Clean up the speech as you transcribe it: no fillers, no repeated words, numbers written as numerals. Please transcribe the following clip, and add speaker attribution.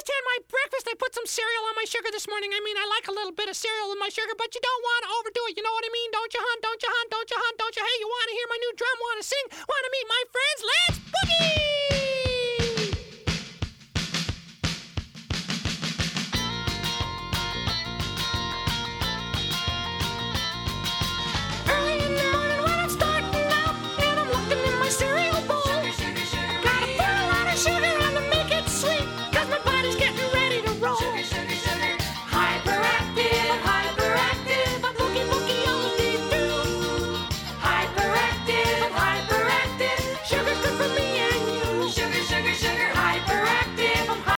Speaker 1: just had my breakfast. I put some cereal on my sugar this morning. I mean, I like a little bit of cereal in my sugar, but you don't want to overdo it. You know what I mean? Don't you, hon? Don't you, hon? Don't you, hon? Don't you? Hey, you want to hear my new drum? Want to sing? Want to meet my friends?